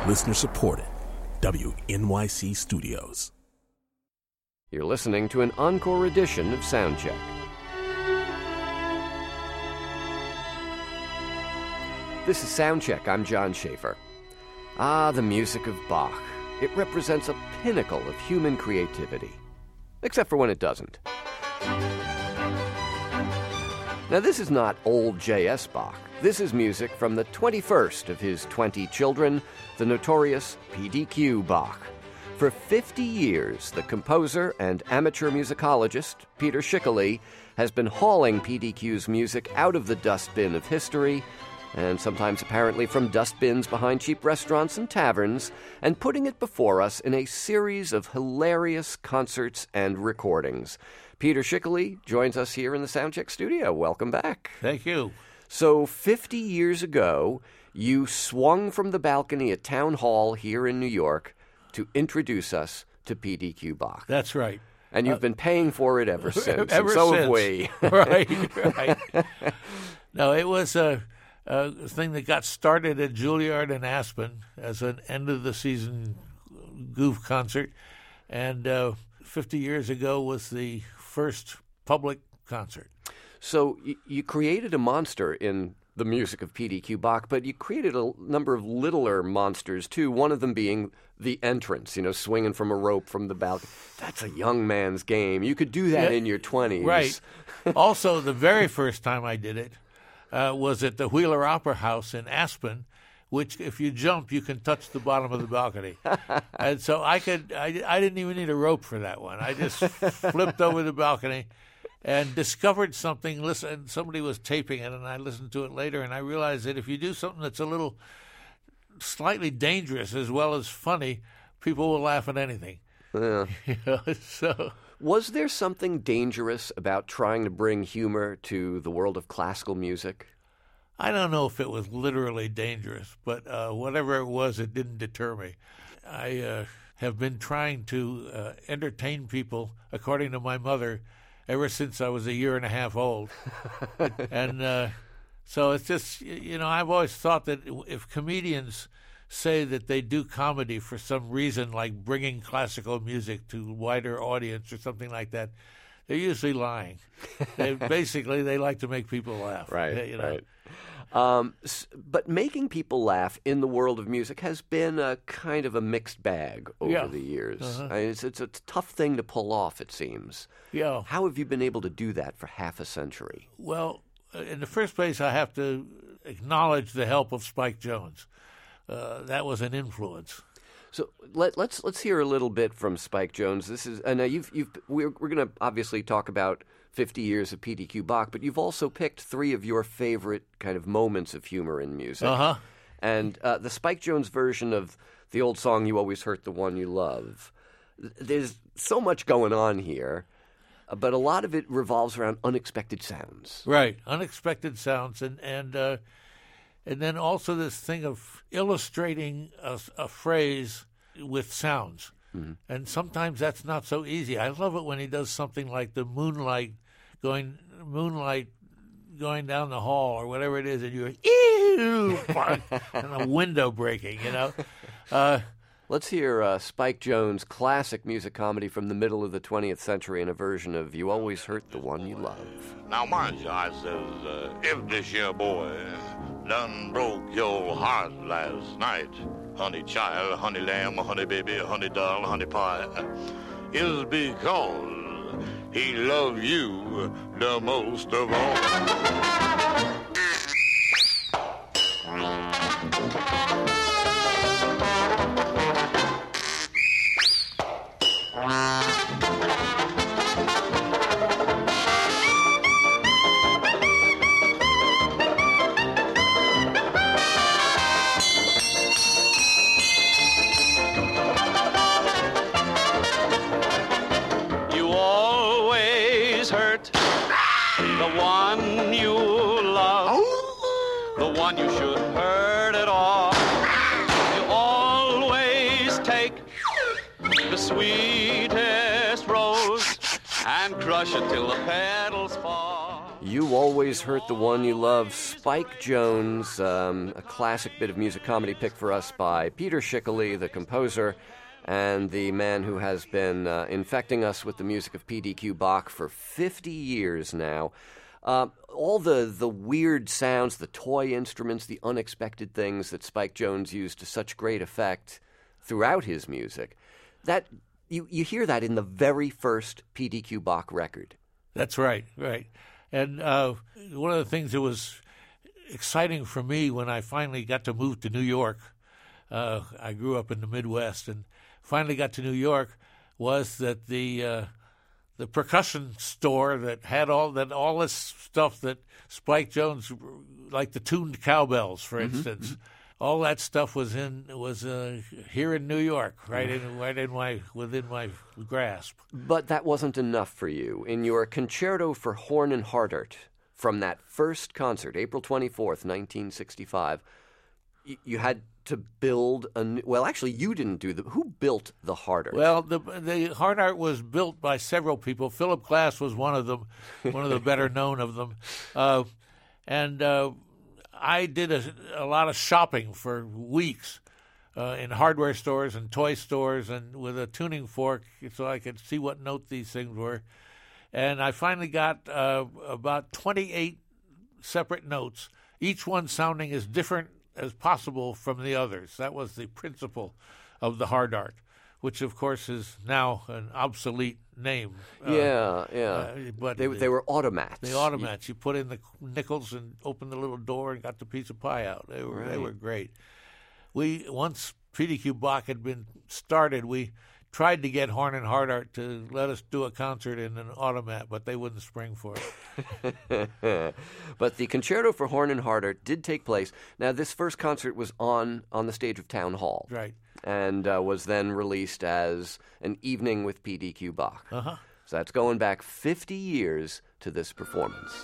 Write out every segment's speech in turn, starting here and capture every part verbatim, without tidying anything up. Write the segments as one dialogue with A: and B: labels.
A: Listener supported. W N Y C Studios.
B: You're listening to an encore edition of Soundcheck. This is Soundcheck. I'm John Schaefer. Ah, the music of Bach. It represents a pinnacle of human creativity. Except for when it doesn't. Now, this is not old J S Bach. This is music from the twenty-first of his twenty children, the notorious P D Q Bach. For fifty years, the composer and amateur musicologist, Peter Schickele, has been hauling P D Q's music out of the dustbin of history, and sometimes apparently from dustbins behind cheap restaurants and taverns, and putting it before us in a series of hilarious concerts and recordings. Peter Schickele joins us here in the Soundcheck studio. Welcome back.
C: Thank you.
B: So fifty years ago, you swung from the balcony at Town Hall here in New York to introduce us to P D Q Bach.
C: That's right.
B: And you've
C: uh,
B: been paying for it ever since.
C: Ever
B: and so
C: since.
B: have we.
C: Right, right. No, it was a, a thing that got started at Juilliard in Aspen as an end-of-the-season goof concert. And uh, fifty years ago was the first public concert.
B: So you, you created a monster in the music of P D Q Bach, but you created a number of littler monsters, too, one of them being the entrance, you know, swinging from a rope from the balcony. That's a young man's game. You could do that
C: Yeah,
B: in your twenties.
C: Right. Also, the very first time I did it uh, was at the Wheeler Opera House in Aspen, which if you jump, you can touch the bottom of the balcony. And so I could, I, I didn't even need a rope for that one. I just flipped over the balcony and discovered something. Listen, somebody was taping it, and I listened to it later, and I realized that if you do something that's a little slightly dangerous as well as funny, people will laugh at anything.
B: Yeah.
C: You know, so
B: Was there something dangerous about trying to bring humor to the world of classical music?
C: I don't know if it was literally dangerous, but uh, whatever it was, it didn't deter me. I uh, have been trying to uh, entertain people, according to my mother, ever since I was a year and a half old. and uh, so it's just, you know, I've always thought that if comedians say that they do comedy for some reason, like bringing classical music to a wider audience or something like that, they're usually lying. They, basically, they like to make people laugh.
B: Right,
C: you know?
B: right. Um, but making people laugh in the world of music has been a kind of a mixed bag over
C: Yeah.
B: the years.
C: Uh-huh.
B: I mean, it's, it's a tough thing to pull off, it seems.
C: Yeah.
B: How have you been able to do that for half a century?
C: Well, in the first place, I have to acknowledge the help of Spike Jones. Uh, that was an influence.
B: So let, let's let's hear a little bit from Spike Jones. This is and uh, you've you've we're we're going to obviously talk about fifty years of P D Q Bach, but you've also picked three of your favorite kind of moments of humor in music.
C: Uh-huh.
B: And uh, the Spike Jones version of the old song "You Always Hurt the One You Love." There's so much going on here, uh, but a lot of it revolves around unexpected sounds.
C: Right, unexpected sounds, and and uh, and then also this thing of illustrating a, a phrase with sounds. Mm-hmm. And sometimes that's not so easy. I love it when he does something like the moonlight going moonlight going down the hall or whatever it is, and you're ew, and a window breaking. You know. Uh,
B: Let's hear uh, Spike Jones' classic music comedy from the middle of the twentieth century in a version of "You Always Hurt the One You Love."
D: Now, mind you, I says, uh, if this here boy done broke your heart last night, honey child, honey lamb, honey baby, honey doll, honey pie, is because he loved you the most of all.
E: You should hurt it all. You always take the sweetest rose and crush it till the petals fall.
B: You Always Hurt the One You Love, Spike Jones, um, a classic bit of music comedy picked for us by Peter Schickele, the composer, and the man who has been uh, infecting us with the music of P D Q Bach for fifty years now. Uh, all the, the weird sounds, the toy instruments, the unexpected things that Spike Jones used to such great effect throughout his music, that you, you hear that in the very first P D Q Bach record.
C: That's right, right. And uh, one of the things that was exciting for me when I finally got to move to New York, uh, I grew up in the Midwest, and finally got to New York, was that the uh, the percussion store that had all that all this stuff that Spike Jones, like the tuned cowbells, for
B: Mm-hmm.
C: instance, all that stuff was in was uh, here in New York, right in right in my within my grasp.
B: But that wasn't enough for you. In your Concerto for Horn and Hardart, from that first concert, April twenty-fourth, nineteen sixty-five, you, you had to build a new, well, actually, you didn't do the, who built the Hardart?
C: Well, the the Hardart was built by several people. Philip Glass was one of them, one of the better known of them. Uh, and uh, I did a, a lot of shopping for weeks uh, in hardware stores and toy stores, and with a tuning fork so I could see what note these things were. And I finally got uh, about twenty-eight separate notes, each one sounding as different as possible from the others. That was the principle of the Hardart, which, of course, is now an obsolete name.
B: Yeah, yeah.
C: Uh, but
B: they,
C: the,
B: they were automats.
C: The automats. You put in the nickels and opened the little door and got the piece of pie out. They were,
B: Right.
C: they were great. We once P D Q Bach had been started, we tried to get Horn and Hardart to let us do a concert in an automat, but they wouldn't spring for it.
B: But the Concerto for Horn and Hardart did take place. Now, this first concert was on, on the stage of Town Hall.
C: Right.
B: And uh, was then released as an evening with P D Q Bach.
C: Uh-huh.
B: So that's going back fifty years to this performance.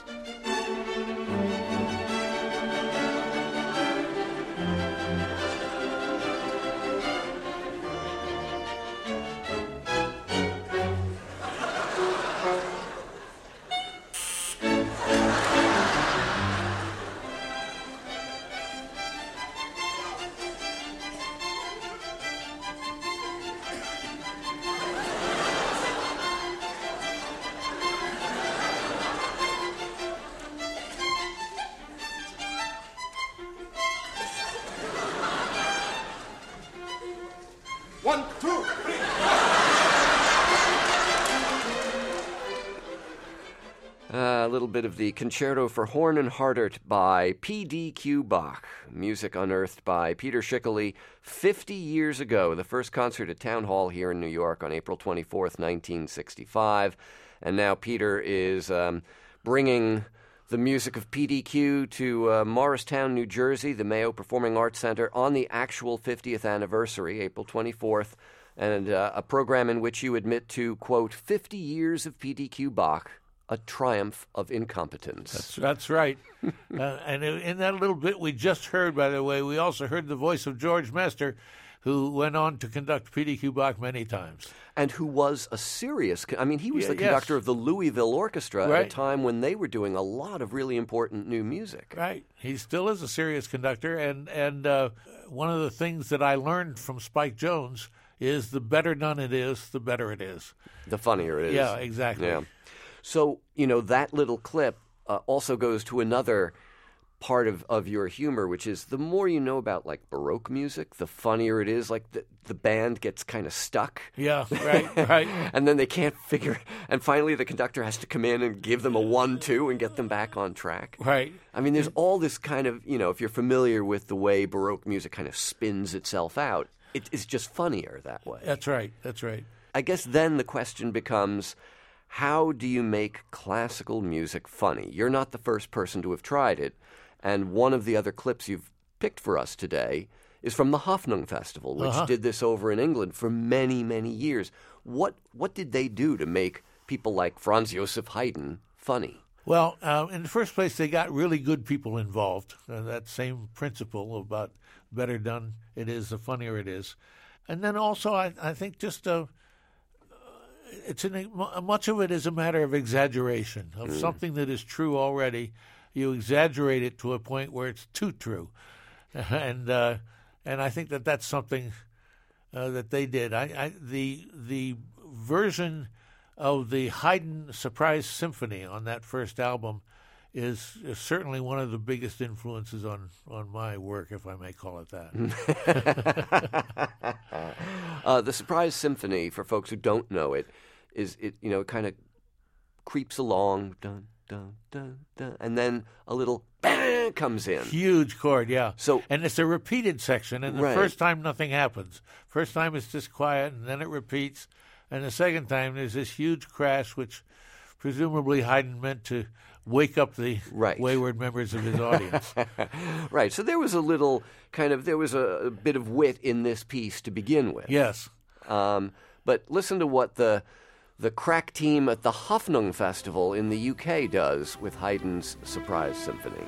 F: One, two, three.
B: Uh, a little bit of the Concerto for Horn and Hardart by P D Q Bach. Music unearthed by Peter Schickele fifty years ago. The first concert at Town Hall here in New York on April twenty-fourth, nineteen sixty-five. And now Peter is um, bringing the music of P D Q to uh, Morristown, New Jersey, the Mayo Performing Arts Center, on the actual fiftieth anniversary, April twenty-fourth, and uh, a program in which you admit to, quote, fifty years of P D Q Bach, a triumph of incompetence.
C: That's, that's right. uh, and in that little bit we just heard, by the way, we also heard the voice of George Mester, who went on to conduct P D Q Bach many times.
B: And who was a serious, I mean, he was
C: Yeah,
B: the conductor
C: yes.
B: of the Louisville Orchestra at a
C: Right.
B: time when they were doing a lot of really important new music.
C: Right. He still is a serious conductor, and, and uh, one of the things that I learned from Spike Jones is the better done it is, the better it is.
B: The funnier it is.
C: Yeah, exactly.
B: Yeah. So, you know, that little clip uh, also goes to another part of, of your humor, which is the more you know about, like, Baroque music, the funnier it is. Like, the, the band gets kind of stuck.
C: Yeah, right, right.
B: And then they can't figure, and finally the conductor has to come in and give them a one two and get them back on track.
C: Right.
B: I mean, there's all this kind of, you know, if you're familiar with the way Baroque music kind of spins itself out, it, it's just funnier that way.
C: That's right, that's right.
B: I guess then the question becomes, how do you make classical music funny? You're not the first person to have tried it, and one of the other clips you've picked for us today is from the Hoffnung Festival, which
C: Uh-huh.
B: did this over in England for many, many years. What what did they do to make people like Franz Joseph Haydn funny?
C: Well, uh, in the first place, they got really good people involved. Uh, that same principle about better done it is, the funnier it is. And then also, I, I think just uh, it's an, much of it is a matter of exaggeration of mm. something that is true already. You exaggerate it to a point where it's too true, and uh, and I think that that's something uh, that they did. I, I the the version of the Haydn Surprise Symphony on that first album is, is certainly one of the biggest influences on, on my work, if I may call it that.
B: uh, the Surprise Symphony, for folks who don't know it, is it you know it kind of creeps along, dun dun dun dun, and then a little bang comes in.
C: Huge chord, yeah.
B: So
C: and it's a repeated section, and the
B: right.
C: first time nothing happens. First time it's just quiet, and then it repeats, and the second time there's this huge crash, which presumably Haydn meant to wake up the
B: right.
C: wayward members of his audience.
B: Right. So there was a little kind of, there was a, a bit of wit in this piece to begin with.
C: Yes.
B: Um, but listen to what the the crack team at the Hoffnung Festival in the U K does with Haydn's Surprise Symphony.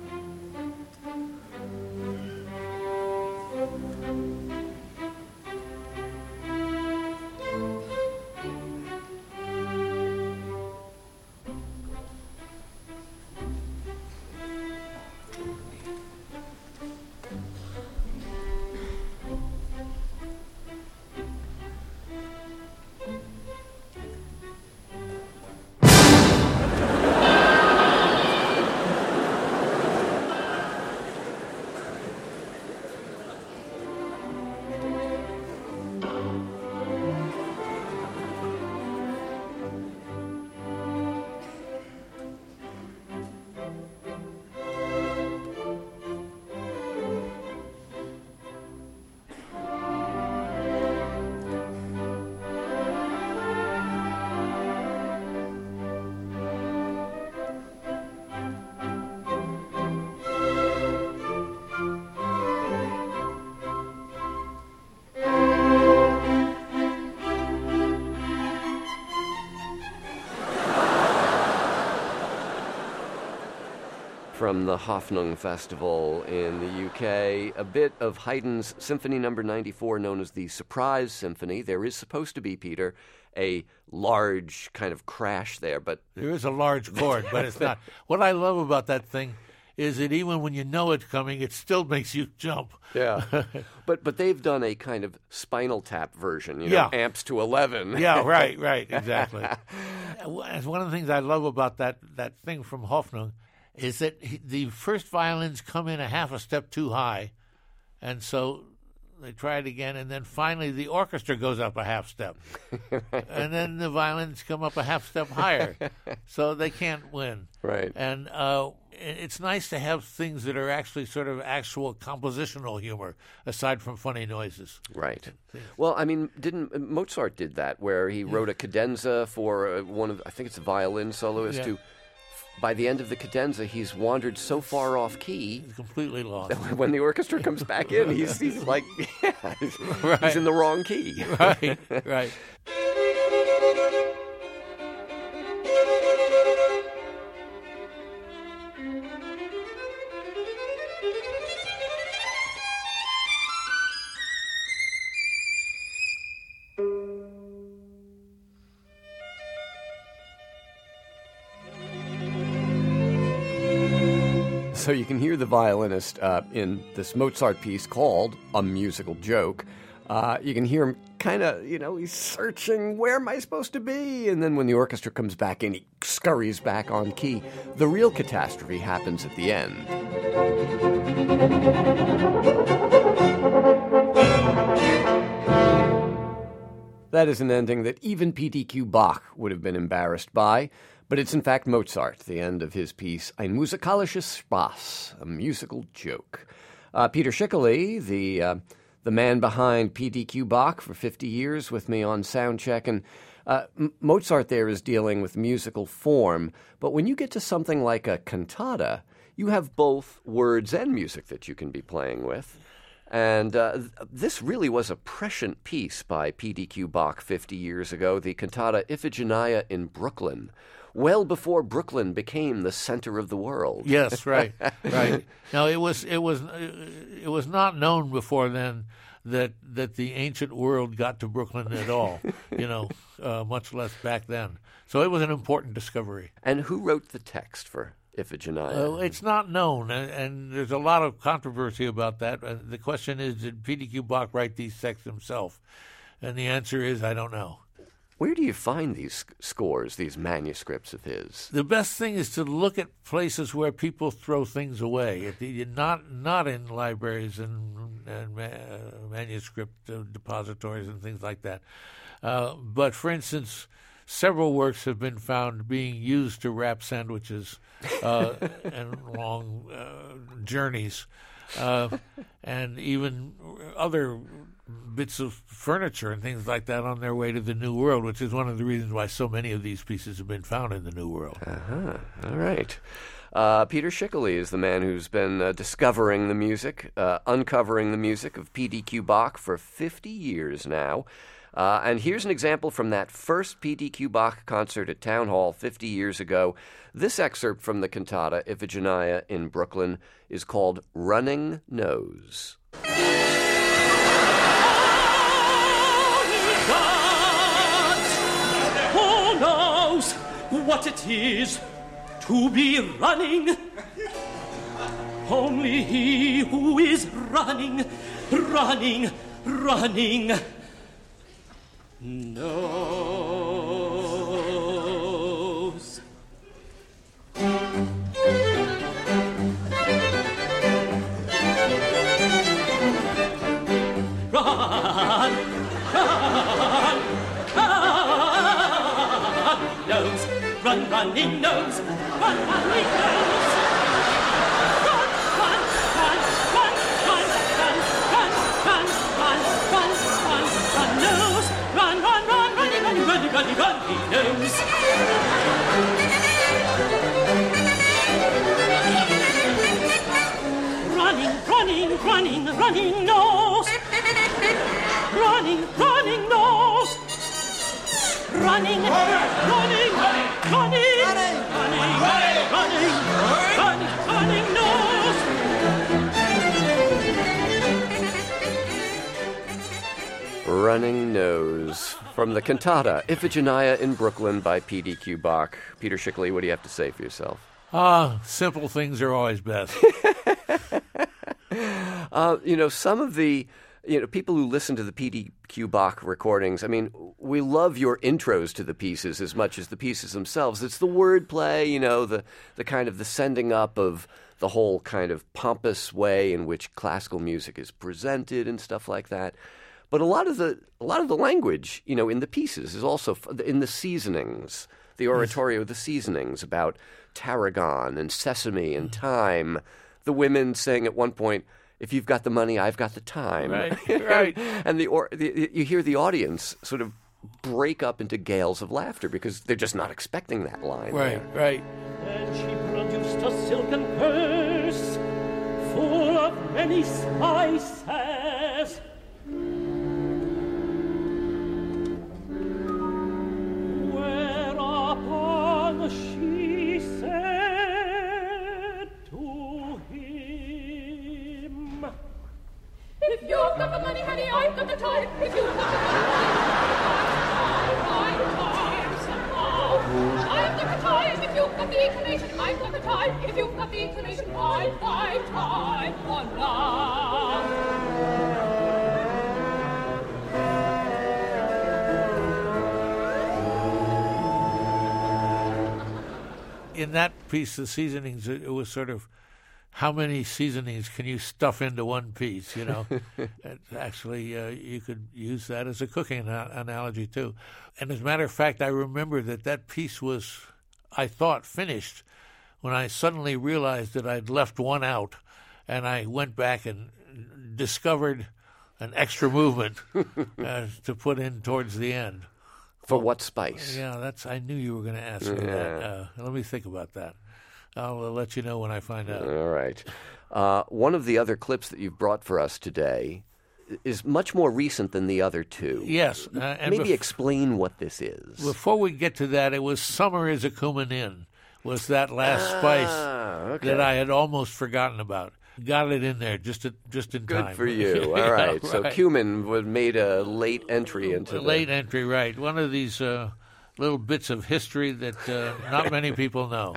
B: From the Hoffnung Festival in the U K, a bit of Haydn's Symphony Number ninety-four, known as the Surprise Symphony. There is supposed to be, Peter, a large kind of crash there, but
C: there is a large chord, but it's not. What I love about that thing is that even when you know it's coming, it still makes you jump.
B: Yeah, but but they've done a kind of Spinal Tap version, you know,
C: yeah.
B: amps to eleven.
C: Yeah, right, right, exactly. One of the things I love about that that thing from Hoffnung is that he, the first violins come in a half a step too high, and so they try it again, and then finally the orchestra goes up a half step, right. And then the violins come up a half step higher, so they can't win.
B: Right.
C: And uh, it's nice to have things that are actually sort of actual compositional humor, aside from funny noises.
B: Right. Well, I mean, didn't Mozart did that, where he wrote a cadenza for uh, one of, I think it's a violin soloist
C: yeah.
B: who, by the end of the cadenza, he's wandered so far off key.
C: He's completely lost.
B: When the orchestra comes back in, he's, he's like, yeah, he's,
C: right.
B: he's in the wrong key.
C: Right, right.
B: So you can hear the violinist uh, in this Mozart piece called A Musical Joke. Uh, you can hear him kind of, you know, he's searching, where am I supposed to be? And then when the orchestra comes back in, he scurries back on key. The real catastrophe happens at the end. That is an ending that even P D Q Bach would have been embarrassed by. But it's in fact Mozart, the end of his piece, Ein musikalisches Spaß, a musical joke. Uh, Peter Schickele, the uh, the man behind P D Q Bach for fifty years with me on Soundcheck, and uh, M- Mozart there is dealing with musical form, but when you get to something like a cantata, you have both words and music that you can be playing with. And uh, th- this really was a prescient piece by P D Q Bach fifty years ago, the cantata Iphigenia in Brooklyn, well before Brooklyn became the center of the world.
C: Yes, right, right. Now it was it was it was not known before then that that the ancient world got to Brooklyn at all, you know, uh, much less back then. So it was an important discovery.
B: And who wrote the text for Iphigenia?
C: Uh, it's not known, and, and there's a lot of controversy about that. Uh, the question is, did P D Q Bach write these texts himself? And the answer is, I don't know.
B: Where do you find these scores, these manuscripts of his?
C: The best thing is to look at places where people throw things away, It- it- not not in libraries and, and ma- manuscript uh, depositories and things like that. Uh, but, for instance, several works have been found being used to wrap sandwiches uh, and long uh, journeys, uh, and even other bits of furniture and things like that on their way to the New World, which is one of the reasons why so many of these pieces have been found in the New World.
B: Uh-huh. All right. Uh, Peter Schickele is the man who's been uh, discovering the music, uh, uncovering the music of P D Q Bach for fifty years now. Uh, and here's an example from that first P D Q Bach concert at Town Hall fifty years ago. This excerpt from the cantata Iphigenia in Brooklyn is called Running Nose.
F: Who knows what it is to be running? Only he who is running, running, running knows. Run, run, run, nose, run, running nose, run, running nose. Run, run, run, run, run, run, run, run, run, run, run, run, nose, run, run, run, running, running, running, running, running nose. Running, running, running, running nose. Running, running nose. Running, running, running, running, running, running, running, running nose.
B: Running Nose from the cantata Iphigenia in Brooklyn by P D Q Bach. Peter Schickele, what do you have to say for yourself?
C: Ah, simple things are always best.
B: Uh, you know, some of the, you know, people who listen to the P D Q Bach recordings, I mean, we love your intros to the pieces as much as the pieces themselves. It's the wordplay, you know, the, the kind of the sending up of the whole kind of pompous way in which classical music is presented and stuff like that. But a lot of the a lot of the language, you know, in the pieces is also f- in the seasonings, the oratorio, the seasonings about tarragon and sesame and thyme. The women saying at one point, "If you've got the money, I've got the time."
C: Right, right.
B: And the, or, the you hear the audience sort of break up into gales of laughter because they're just not expecting that line.
C: Right, right.
F: And she produced a silken purse full of many spices. Whereupon she said to him,
G: If you've got the money, honey, I've got the time. If you've got the money, I've got the time. If you've got the inclination, I've got the time. If you've got the inclination, I've got time for love.
C: In that piece, the seasonings, it was sort of, how many seasonings can you stuff into one piece, you know? It actually, uh, you could use that as a cooking ana- analogy, too. And as a matter of fact, I remember that that piece was, I thought, finished when I suddenly realized that I'd left one out, and I went back and discovered an extra movement uh, to put in towards the end.
B: For what spice?
C: Yeah, that's. I knew you were going to ask me that. Uh, let me think about that. I'll uh, let you know when I find out.
B: All right. Uh, one of the other clips that you've brought for us today is much more recent than the other two.
C: Yes. Uh, and
B: Maybe
C: bef-
B: explain what this is.
C: Before we get to that, it was Summer is a Coomin' In, was that last
B: Ah,
C: spice
B: okay.
C: that I had almost forgotten about. got it in there just at, just in
B: Good
C: time.
B: for you. All
C: Yeah,
B: right. So
C: right.
B: cumin was made a late entry into
C: A late entry, right? One of these uh, little bits of history that uh, not many people know.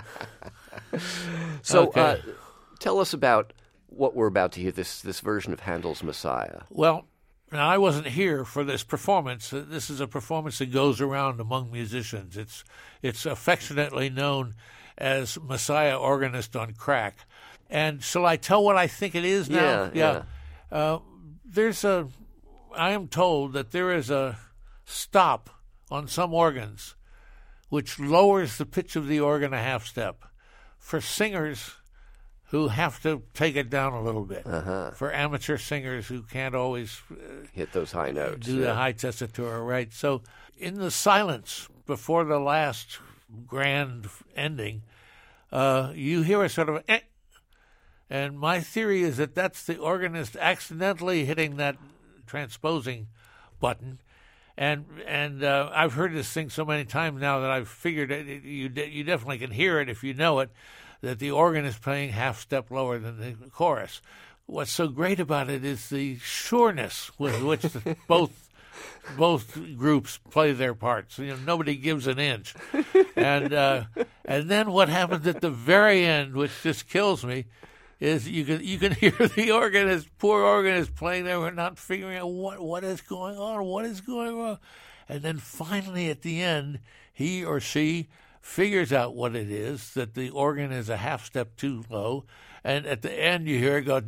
B: So
C: Okay.
B: uh, tell us about what we're about to hear, this, this version of Handel's Messiah.
C: Well, now I wasn't here for this performance. Uh, This is a performance that goes around among musicians. It's it's affectionately known as Messiah Organist on Crack. And shall I tell what I think it is now?
B: Yeah, yeah.
C: Uh, there's a. I am told that there is a stop on some organs, which lowers the pitch of the organ a half step, for singers who have to take it down a little bit.
B: Uh-huh.
C: For amateur singers who can't always uh,
B: Hit those high notes.
C: do
B: yeah.
C: the high tessitura, right? So in the silence before the last grand ending, uh, you hear a sort of eh. And my theory is that that's the organist accidentally hitting that transposing button. And and uh, I've heard this thing so many times now that I've figured it, it, you de- you definitely can hear it if you know it, that the organ is playing half step lower than the chorus. What's so great about it is the sureness with which the, both both groups play their parts. You know, nobody gives an inch. And uh, and then what happens at the very end, which just kills me, is you can you can hear the organist, poor organist, playing there. We're not figuring out what what is going on, what is going on, and then finally at the end, he or she figures out what it is, that the organ is a half step too low, and at the end you hear it go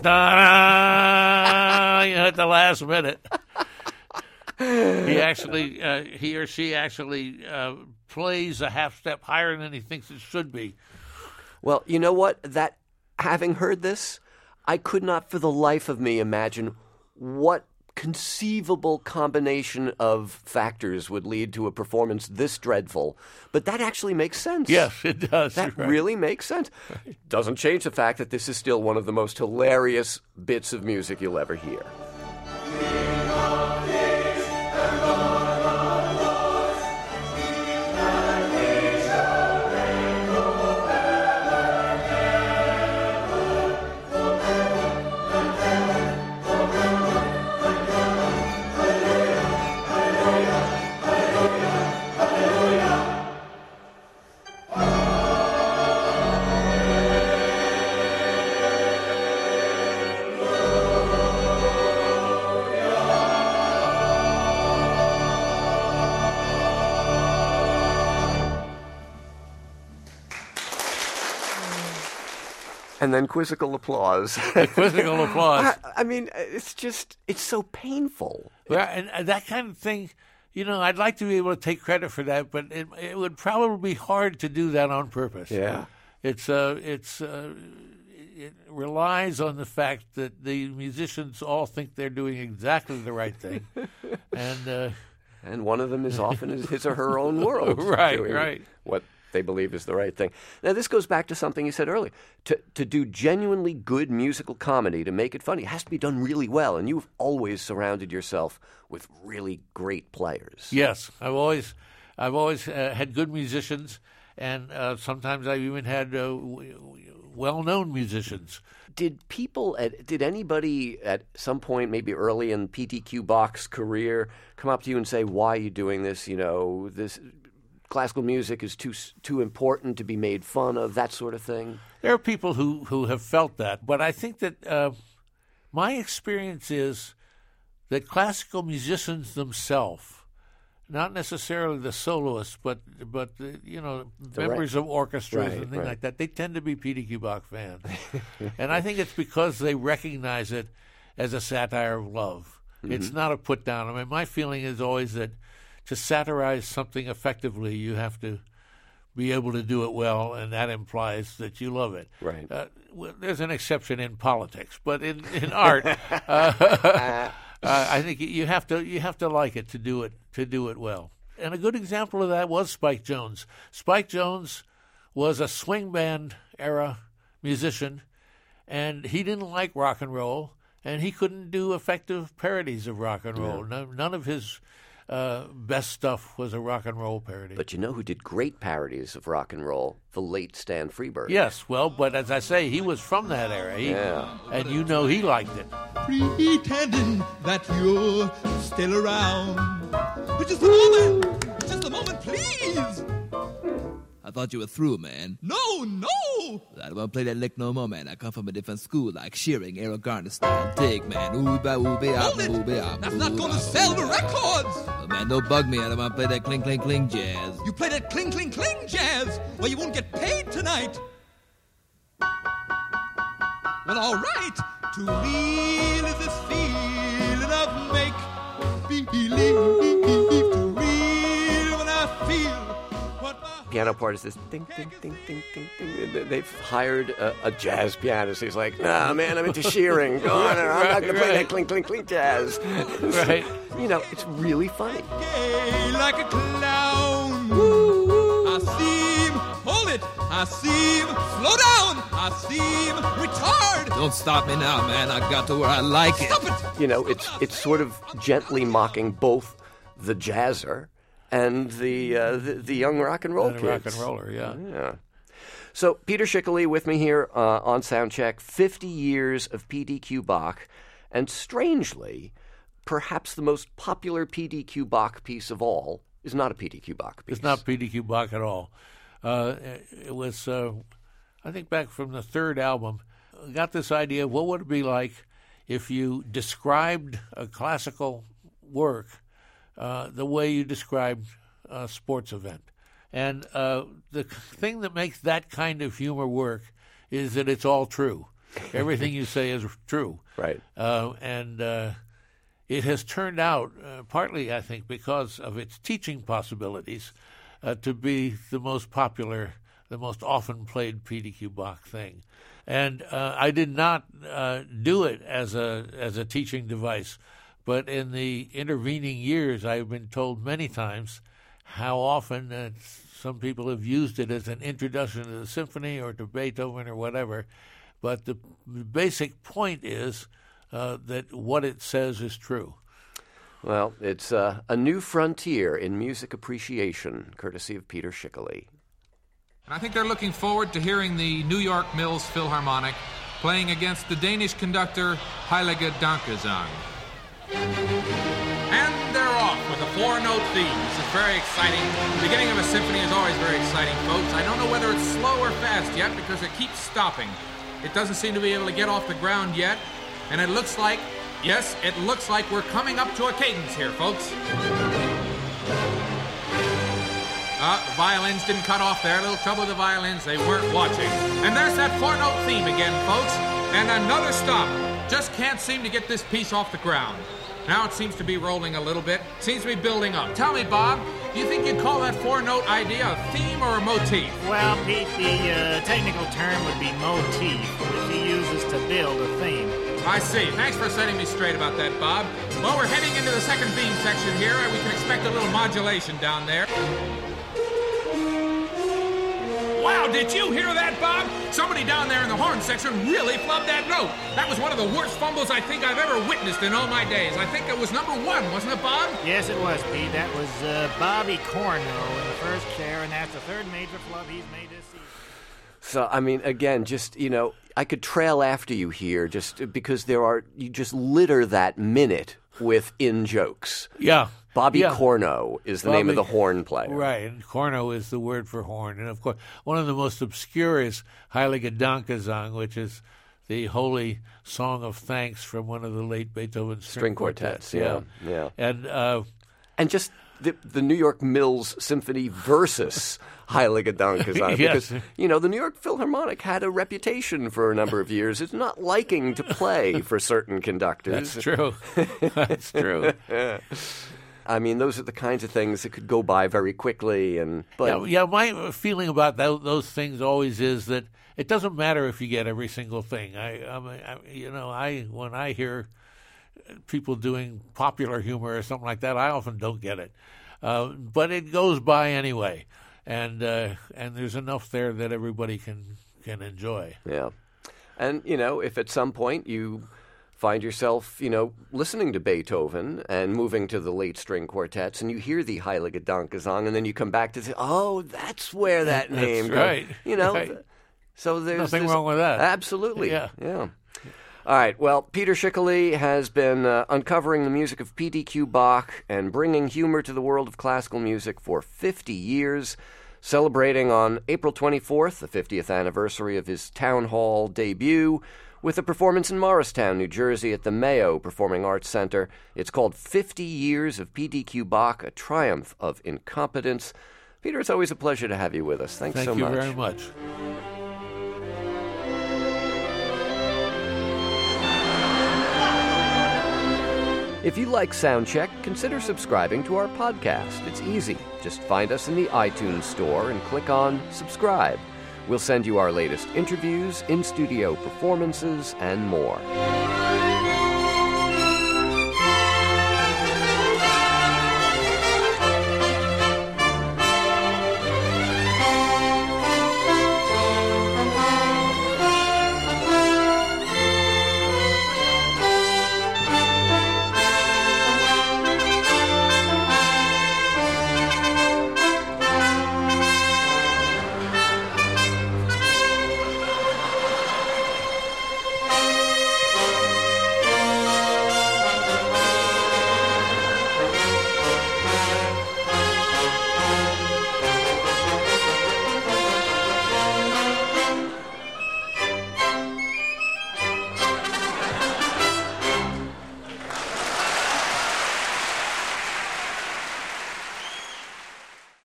C: da, you know, at the last minute. He actually, uh, he or she actually uh, plays a half step higher than he thinks it should be.
B: Well, you know what? That having heard this, I could not for the life of me imagine what conceivable combination of factors would lead to a performance this dreadful. But that actually makes sense.
C: Yes, it does.
B: That
C: Right.
B: really makes sense. Doesn't change the fact that this is still one of the most hilarious bits of music you'll ever hear. And then quizzical applause.
C: Quizzical applause.
B: I, I mean, it's just, it's so painful.
C: Yeah, and uh, that kind of thing, you know, I'd like to be able to take credit for that, but it, it would probably be hard to do that on purpose.
B: Yeah.
C: It's uh, it's uh, it relies on the fact that the musicians all think they're doing exactly the right thing, and uh,
B: And one of them is often his or her own world.
C: Right,
B: doing
C: right.
B: What they believe is the right thing. Now, this goes back to something you said earlier. To to do genuinely good musical comedy, to make it funny, it has to be done really well. And you've always surrounded yourself with really great players.
C: yes, I've always I've always uh, had good musicians, and uh, sometimes I've even had uh, w- w- well-known musicians.
B: Did people, at, did anybody at some point, maybe early in P D Q Bach's career, come up to you and say, why are you doing this? You know, this classical music is too too important to be made fun of, that sort of thing?
C: There are people who, who have felt that, but I think that uh, my experience is that classical musicians themselves, not necessarily the soloists, but but the, you know
B: The
C: members
B: right.
C: of orchestras
B: Right,
C: and things
B: right.
C: like that, they tend to be P D Q Bach fans, and I think it's because they recognize it as a satire of love.
B: Mm-hmm.
C: It's not a put down. I mean, my feeling is always that to satirize something effectively, you have to be able to do it well, and that implies that you love it.
B: Right.
C: Uh, well, there's an exception in politics, but in in art, uh, uh, I think you have to you have to like it to do it to do it well. And a good example of that was Spike Jones. Spike Jones was a swing band era musician, and he didn't like rock and roll, and he couldn't do effective parodies of rock and roll. No, none of his uh, best stuff was a rock and roll parody.
B: But you know who did great parodies of rock and roll? The late Stan Freberg.
C: Yes, well, but as I say, he was from that era. He,
B: Yeah.
C: And you know he liked it.
H: Pretending that you're still around. But just a moment! Just a moment, please!
I: I thought you were through, man.
H: No, no!
I: I don't want to play that lick no more, man. I come from a different school, like Shearing, Errol Garner style. Dig, man. Ooh, ba, ooh, be, ah,
H: Hold it!
I: ooh, be, ah,
H: That's
I: ooh,
H: not gonna
I: ah,
H: sell
I: ooh,
H: the
I: ah.
H: records!
I: Oh, man, don't bug me. I don't want to play that cling, cling, cling jazz.
H: You play that cling, cling, cling jazz, well, you won't get paid tonight. Well, all right. To real is this feeling of make believe. To real when I feel what my
B: Piano part is this ding, ding, ding, ding, ding, ding. And they've hired a, a jazz pianist. He's like, nah, man, I'm into Shearing. Go on, I'm not going to play
C: right.
B: that cling, cling, cling jazz.
C: Right.
B: You know, it's really funny.
H: gay like a clown. I seem, hold it, I seem, slow down, I seem retard.
I: Don't stop me now, man. I got to where I like it.
H: Stop it.
B: You know, it's it's sort of gently mocking both the jazzer and the uh, the, the young rock and roll
C: And a
B: kids.
C: rock and roller, yeah.
B: Yeah. So Peter Schickele with me here uh, on Soundcheck. fifty years of P D Q Bach, and strangely, perhaps the most popular P D Q Bach piece of all is not a P D Q Bach piece.
C: It's not P D Q Bach at all. Uh, it was, uh, I think, back from the third album, I got this idea of what would it be like if you described a classical work uh, the way you described a sports event. And uh, the thing that makes that kind of humor work is that it's all true. Everything you say is true.
B: Right.
C: Uh, and uh, it has turned out, uh, partly, I think, because of its teaching possibilities, uh, to be the most popular, the most often played P D Q Bach thing. And uh, I did not uh, do it as a as a teaching device, but in the intervening years, I've been told many times how often uh, some people have used it as an introduction to the symphony or to Beethoven or whatever. But the basic point is uh, that what it says is true.
B: Well, it's uh, a new frontier in music appreciation, courtesy of Peter Schickele.
J: And I think they're looking forward to hearing the New York Mills Philharmonic playing against the Danish conductor Heilige Dankesang. And they're off with a four-note theme. This is very exciting. The beginning of a symphony is always very exciting, folks. I don't know whether it's slow or fast yet because it keeps stopping. It doesn't seem to be able to get off the ground yet. And it looks like, yes, it looks like we're coming up to a cadence here, folks. Uh, the violins didn't cut off there. A little trouble with the violins. They weren't watching. And there's that four-note theme again, folks. And another stop. Just can't seem to get this piece off the ground. Now it seems to be rolling a little bit. Seems to be building up. Tell me, Bob, do you think you'd call that four-note idea a theme or a motif?
K: Well, Pete, the uh, technical term would be motif, which he uses to build a theme.
J: I see. Thanks for setting me straight about that, Bob. Well, we're heading into the second theme section here, and we can expect a little modulation down there. Wow, did you hear that, Bob? Somebody down there in the horn section really flubbed that note. That was one of the worst fumbles I think I've ever witnessed in all my days. I think it was number one, wasn't it, Bob?
K: Yes, it was, Pete. That was uh, Bobby Corno in the first chair, and that's the third major flub he's made this season.
B: So, I mean, again, just, you know, I could trail after you here just because there are, you just litter that minute with in-jokes.
C: Yeah.
B: Bobby
C: yeah.
B: Corno is the
C: Bobby,
B: name of the horn player.
C: Right, and Corno is the word for horn. And, of course, one of the most obscure is Heilige Dankesang, which is the holy song of thanks from one of the late Beethoven string,
B: String quartets, yeah, yeah.
C: And uh,
B: and just the, the New York Mills Symphony versus Heilige Dankesang.
C: Yes.
B: Because, you know, the New York Philharmonic had a reputation for a number of years. It's not liking to play for certain conductors.
C: That's true. That's true.
B: I mean, those are the kinds of things that could go by very quickly. And but
C: yeah, yeah, my feeling about those, those things always is that it doesn't matter if you get every single thing. I, I, mean, I, you know, I when I hear people doing popular humor or something like that, I often don't get it. Uh, but it goes by anyway, and uh, and there's enough there that everybody can can enjoy.
B: Yeah, and you know, if at some point you find yourself, you know, listening to Beethoven and moving to the late string quartets, and you hear the Heilige Dankgesang, and then you come back to say, oh, that's where that
C: That's
B: name
C: right.
B: goes. You know,
C: Right.
B: so there's
C: Nothing
B: there's-
C: wrong with that.
B: Absolutely.
C: Yeah.
B: Yeah. All right. Well, Peter Schickele has been uh, uncovering the music of P D Q Bach and bringing humor to the world of classical music for fifty years, celebrating on April twenty-fourth, the fiftieth anniversary of his Town Hall debut, with a performance in Morristown, New Jersey at the Mayo Performing Arts Center. It's called fifty Years of P D Q Bach, a Triumph of Incompetence. Peter, it's always a pleasure to have you with us. Thanks
C: Thank
B: so
C: you
B: much.
C: very much.
B: If you like Soundcheck, consider subscribing to our podcast. It's easy. Just find us in the iTunes store and click on subscribe. We'll send you our latest interviews, in-studio performances, and more.